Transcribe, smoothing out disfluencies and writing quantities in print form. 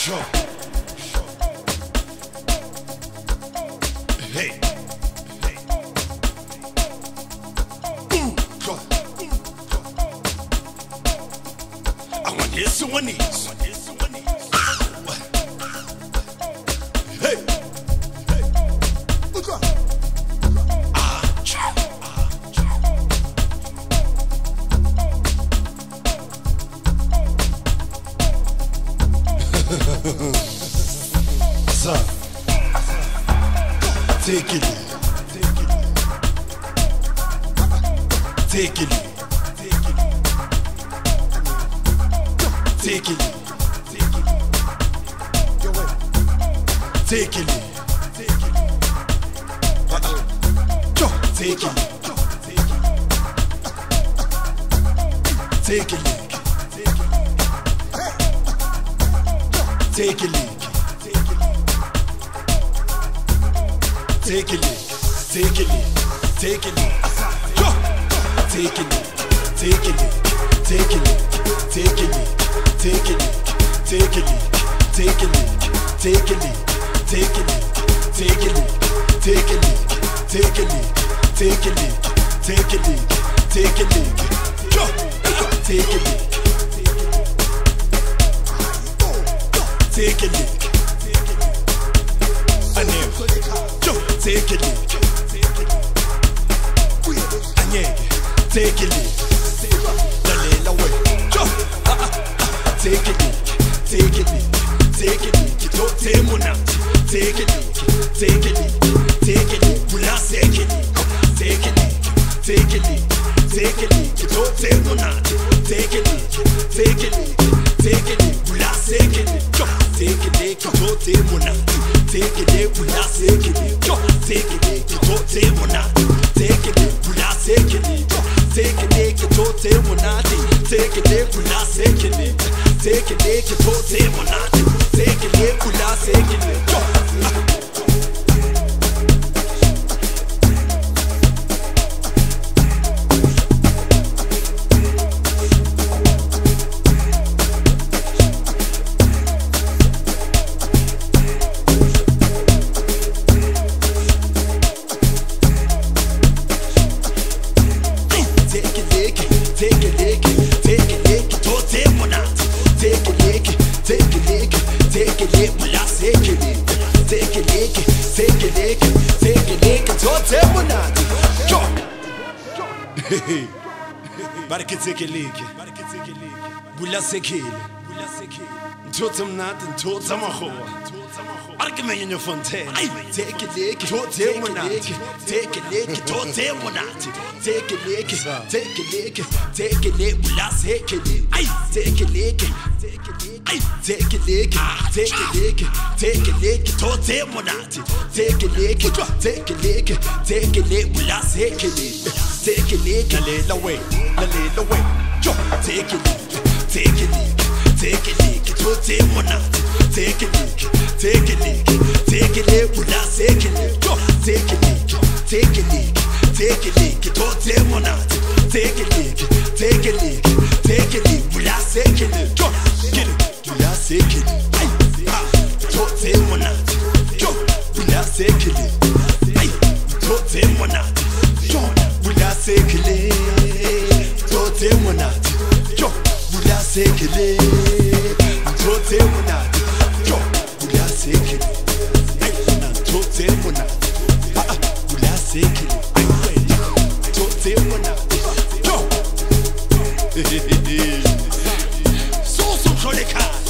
Sure. Hey. I want this one is. Hey. Son, take it in. Take it in. Take it in. Take it in. Take it in. Take it in. Take it in. Take it in. Take it in, take it in, take it in, take it in, take it in, take it in, take it in, take it in, take it in, take it in, take it in, take it in, take it in, take it in, take it in, take it in, take it in, take it in, take it in, take it in. Take it in. Anyege, take it in. Lalela we. Take it in. Take it in. Take it in. Kitote munati. Take it in. Take it in. Take it in. Bula take it in. Take it in. Take it in. Take it in. Kitote munati. Take it in. Take it in. Take it in. Bula take it in. Take it in. Kitote munati. Take it in. Bula take it in. Take it, take it, take it, take it, pula take it, take it, take it, take it, pula take it, take it, take it, take it, pula take it. Barke tekeleke, bula sekele, ntotse mnate, ntotse magoa. Arke menyo fontaine. Tekeleke, totse monate, tekeleke, totse monate, tekeleke, tekeleke, tekeleke, bula sekele. Tekeleke, tekeleke, tekeleke, tekeleke, totse monate, tekeleke, tekeleke, tekeleke, bula sekele. Take it, lalela way, lalela way. Take it, take it, take it, take it, monate. Take it, take it, take it, bula take it. Take it, take it, take it, take it, monate. Take it, take it, take it, bula take it. Get it, bula take it. Take it, monate. Bula take it. Take it, monate. Bula sekele, tote monate. Yo, bula sekele, tote monate. Yo, bula sekele, tote monate. Bula sekele, tote monate. Yo, so some chronic.